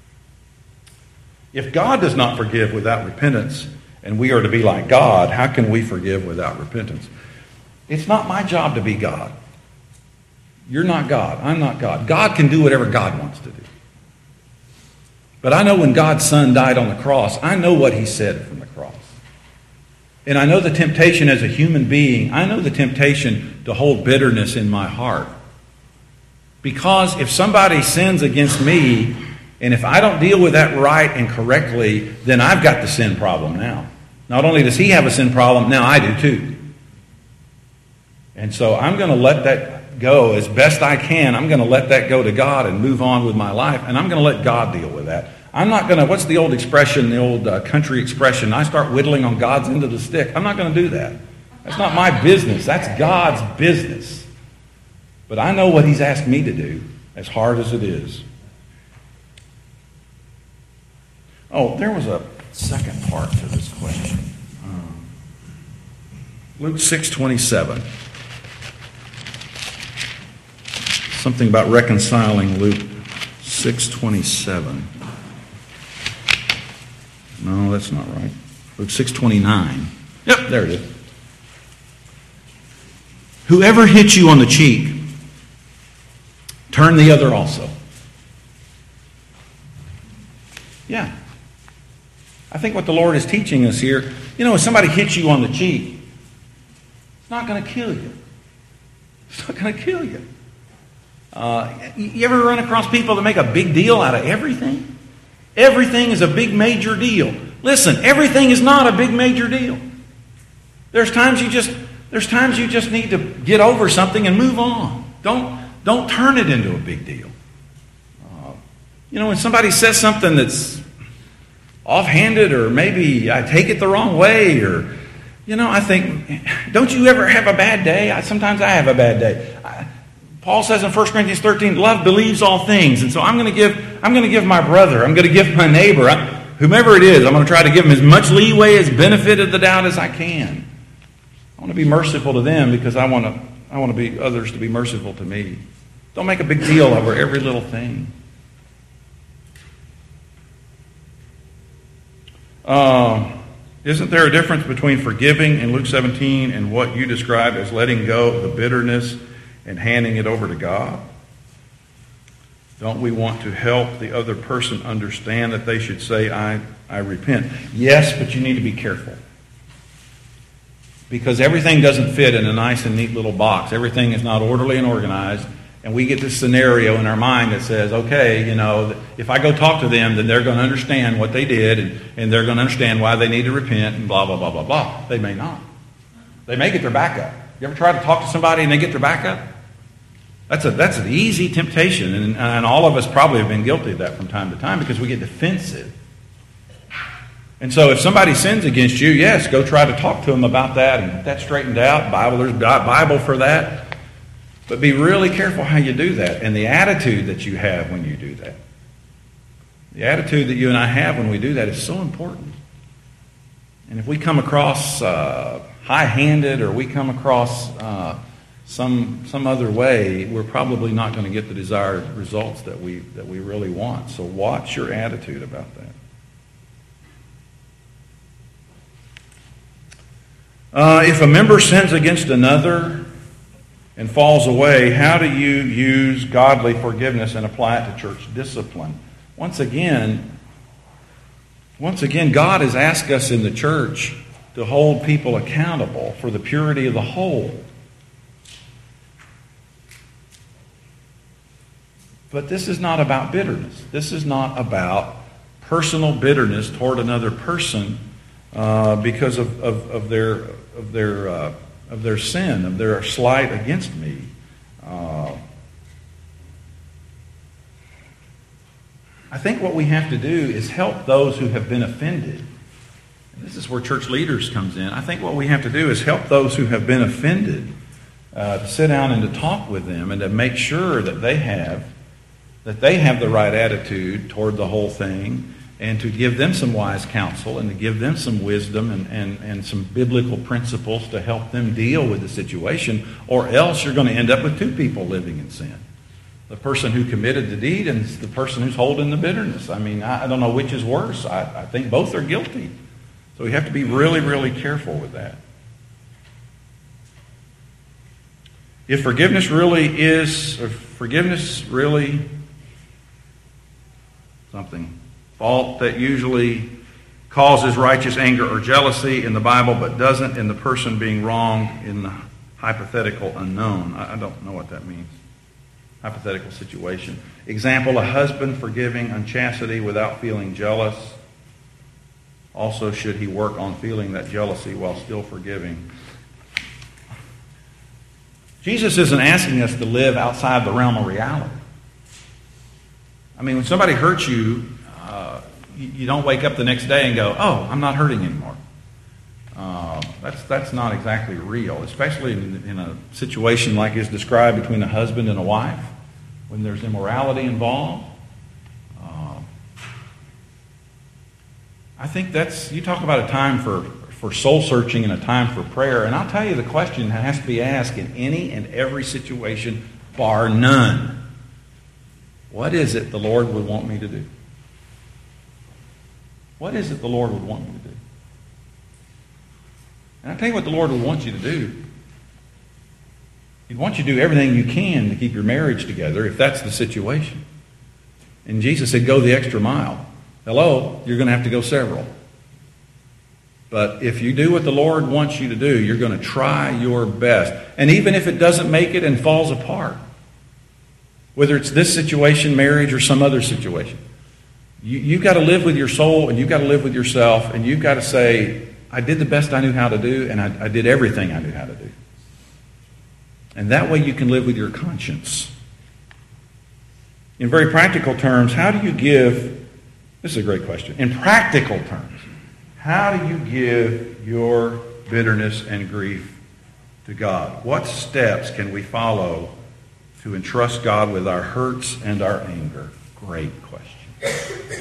If God does not forgive without repentance, and we are to be like God, how can we forgive without repentance? It's not my job to be God. You're not God. I'm not God. God can do whatever God wants to do. But I know when God's Son died on the cross, I know what he said from the cross. And I know the temptation as a human being. I know the temptation to hold bitterness in my heart. Because if somebody sins against me, and if I don't deal with that right and correctly, then I've got the sin problem now. Not only does he have a sin problem, now I do too. And so I'm going to let that go as best I can. I'm going to let that go to God and move on with my life. And I'm going to let God deal with that. I'm not going to, what's the old expression, the old uh, country expression? I start whittling on God's end of the stick. I'm not going to do that. That's not my business. That's God's business. But I know what he's asked me to do, as hard as it is. Oh, there was a second part to this question. Luke six twenty-seven. Something about reconciling Luke six twenty-seven. No, that's not right. Luke six twenty-nine. Yep, there it is. Whoever hits you on the cheek, turn the other also. Yeah. I think what the Lord is teaching us here, you know, if somebody hits you on the cheek, it's not going to kill you. It's not going to kill you. Uh, you ever run across people that make a big deal out of everything? Everything is a big major deal. Listen, everything is not a big major deal. There's times you just there's times you just need to get over something and move on. Don't don't turn it into a big deal. Uh, you know, when somebody says something that's offhanded, or maybe I take it the wrong way, or you know, I think, don't you ever have a bad day? I, sometimes I have a bad day. I, Paul says in First Corinthians thirteen, love believes all things. And so I'm going to give I'm going to give my brother, I'm going to give my neighbor, I, whomever it is, I'm going to try to give them as much leeway, as benefit of the doubt as I can. I want to be merciful to them because I want to I want to be others to be merciful to me. Don't make a big deal over every little thing. Uh, isn't there a difference between forgiving in Luke seventeen and what you described as letting go of the bitterness and handing it over to God? Don't we want to help the other person understand that they should say, I, I repent? Yes, but you need to be careful. Because everything doesn't fit in a nice and neat little box. Everything is not orderly and organized. And we get this scenario in our mind that says, okay, you know, if I go talk to them, then they're going to understand what they did, and, and they're going to understand why they need to repent, and blah, blah, blah, blah, blah. They may not. They may get their back up. You ever try to talk to somebody and they get their back up? That's a that's an easy temptation, and, and all of us probably have been guilty of that from time to time because we get defensive. And so if somebody sins against you, yes, go try to talk to them about that and get that straightened out. Bible, there's Bible for that. But be really careful how you do that and the attitude that you have when you do that. The attitude that you and I have when we do that is so important. And if we come across uh, high-handed, or we come across uh, some some other way, we're probably not going to get the desired results that we that we really want. So watch your attitude about that. Uh, if a member sins against another and falls away, how do you use godly forgiveness and apply it to church discipline? Once again, once again, God has asked us in the church to hold people accountable for the purity of the whole. But this is not about bitterness. This is not about personal bitterness toward another person uh, because of, of, of their of their uh, of their sin, of their slight against me. Uh, I think what we have to do is help those who have been offended. And this is where church leaders comes in. I think what we have to do is help those who have been offended uh, to sit down and to talk with them and to make sure that they have that they have the right attitude toward the whole thing, and to give them some wise counsel and to give them some wisdom and, and, and some biblical principles to help them deal with the situation, or else you're going to end up with two people living in sin. The person who committed the deed and the person who's holding the bitterness. I mean, I, I don't know which is worse. I, I think both are guilty. So we have to be really, really careful with that. If forgiveness really is, if forgiveness really something, fault that usually causes righteous anger or jealousy in the Bible, but doesn't in the person being wronged in the hypothetical unknown. I, I don't know what that means. Hypothetical situation. Example, a husband forgiving unchastity without feeling jealous. Also, should he work on feeling that jealousy while still forgiving? Jesus isn't asking us to live outside the realm of reality. I mean, when somebody hurts you, uh, you, you don't wake up the next day and go, oh, I'm not hurting anymore. Uh, that's that's not exactly real, especially in, in a situation like is described between a husband and a wife, when there's immorality involved. Uh, I think that's, you talk about a time for for soul searching and a time for prayer. And I'll tell you, the question has to be asked in any and every situation, bar none. What is it the Lord would want me to do? What is it the Lord would want me to do? And I'll tell you what the Lord would want you to do. He'd want you to do everything you can to keep your marriage together, if that's the situation. And Jesus said, go the extra mile. Hello, you're going to have to go several. But if you do what the Lord wants you to do, you're going to try your best. And even if it doesn't make it and falls apart, whether it's this situation, marriage, or some other situation, you, you've got to live with your soul, and you've got to live with yourself, and you've got to say, I did the best I knew how to do, and I, I did everything I knew how to do. And that way you can live with your conscience. In very practical terms, how do you give, this is a great question, in practical terms, how do you give your bitterness and grief to God? What steps can we follow to entrust God with our hurts and our anger? Great question.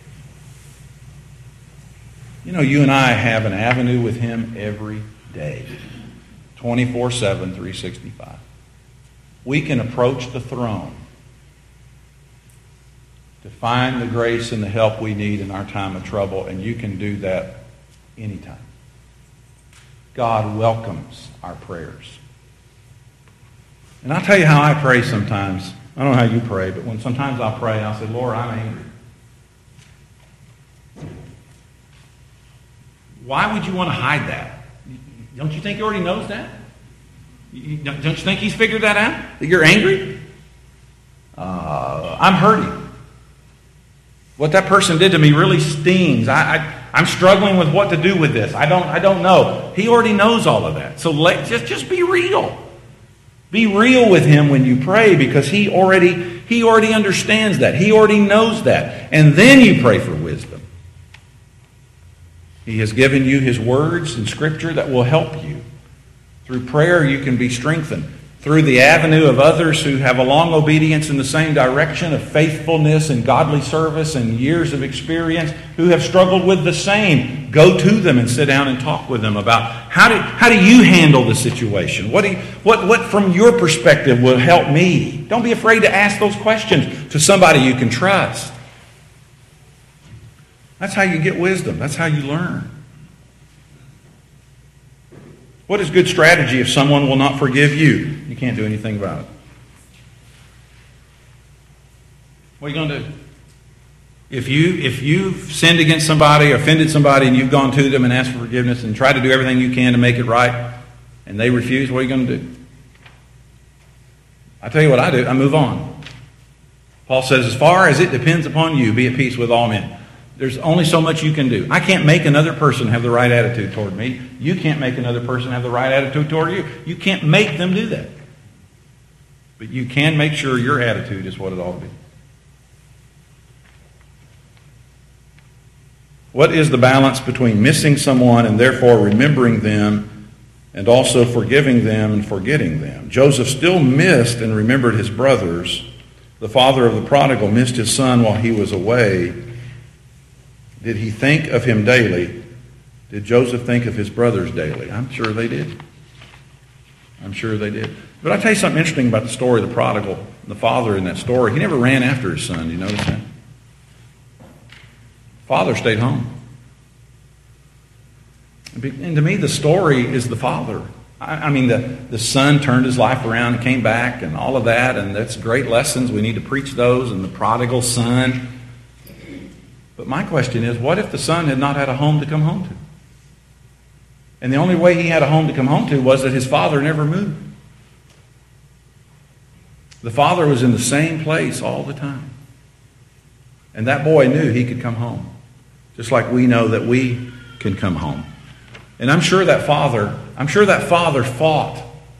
You know, you and I have an avenue with Him every day. twenty-four seven, three sixty-five. We can approach the throne to find the grace and the help we need in our time of trouble, and you can do that anytime. God welcomes our prayers. And I'll tell you how I pray sometimes. I don't know how you pray, but when sometimes I'll pray, I'll say, Lord, I'm angry. Why would you want to hide that? Don't you think He already knows that? Don't you think He's figured that out? That you're angry? Uh, I'm hurting. What that person did to me really stings. I, I, I'm struggling with what to do with this. I don't, I don't know. He already knows all of that. So let, just, just be real. Be real with Him when you pray, because He already, He already understands that. He already knows that. And then you pray for wisdom. He has given you His words in Scripture that will help you. Through prayer, you can be strengthened. Through the avenue of others who have a long obedience in the same direction of faithfulness and godly service and years of experience, who have struggled with the same, go to them and sit down and talk with them about how do, how do you handle the situation? What, do you, what, what from your perspective will help me? Don't be afraid to ask those questions to somebody you can trust. That's how you get wisdom. That's how you learn. What is good strategy if someone will not forgive you? You can't do anything about it. What are you going to do? If, you, if you've sinned against somebody, offended somebody, and you've gone to them and asked for forgiveness and tried to do everything you can to make it right, and they refuse, what are you going to do? I tell you what I do. I move on. Paul says, as far as it depends upon you, be at peace with all men. There's only so much you can do. I can't make another person have the right attitude toward me. You can't make another person have the right attitude toward you. You can't make them do that. But you can make sure your attitude is what it ought to be. What is the balance between missing someone and therefore remembering them, and also forgiving them and forgetting them? Joseph still missed and remembered his brothers. The father of the prodigal missed his son while he was away. Did he think of him daily? Did Joseph think of his brothers daily? I'm sure they did. I'm sure they did. But I'll tell you something interesting about the story of the prodigal. The father in that story, he never ran after his son. You notice that? Father stayed home. And to me, the story is the father. I mean, the, the son turned his life around and came back and all of that. And that's great lessons. We need to preach those. And the prodigal son. But my question is, what if the son had not had a home to come home to? And the only way he had a home to come home to was that his father never moved. The father was in the same place all the time. And that boy knew he could come home. Just like we know that we can come home. And I'm sure that father, I'm sure that father fought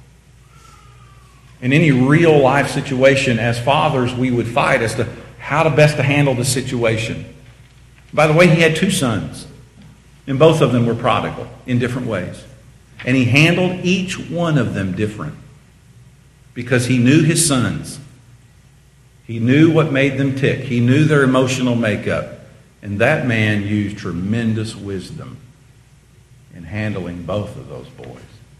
in any real life situation. As fathers, we would fight as to how to best to handle the situation. By the way, he had two sons, and both of them were prodigal in different ways. And he handled each one of them different because he knew his sons. He knew what made them tick. He knew their emotional makeup. And that man used tremendous wisdom in handling both of those boys.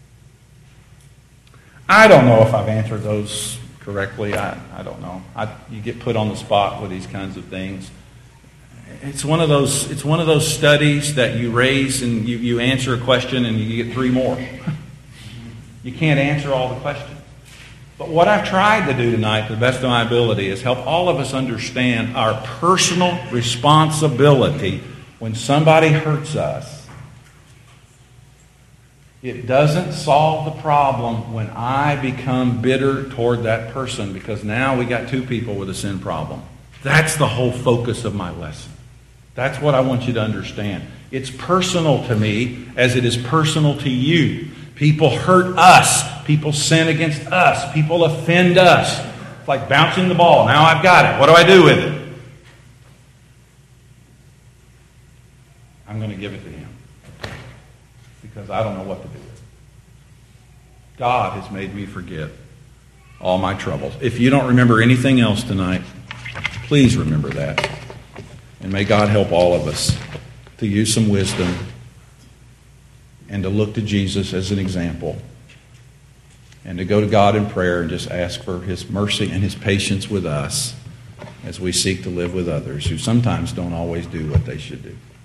I don't know if I've answered those correctly. I, I don't know. I, you get put on the spot with these kinds of things. It's one of those, it's one of those studies that you raise and you, you answer a question and you get three more. You can't answer all the questions. But what I've tried to do tonight, to the best of my ability, is help all of us understand our personal responsibility when somebody hurts us. It doesn't solve the problem when I become bitter toward that person, because now we got two people with a sin problem. That's the whole focus of my lesson. That's what I want you to understand. It's personal to me as it is personal to you. People hurt us. People sin against us. People offend us. It's like bouncing the ball. Now I've got it. What do I do with it? I'm going to give it to him, because I don't know what to do with it. God has made me forget all my troubles. If you don't remember anything else tonight, please remember that. And may God help all of us to use some wisdom and to look to Jesus as an example, and to go to God in prayer and just ask for His mercy and His patience with us as we seek to live with others who sometimes don't always do what they should do.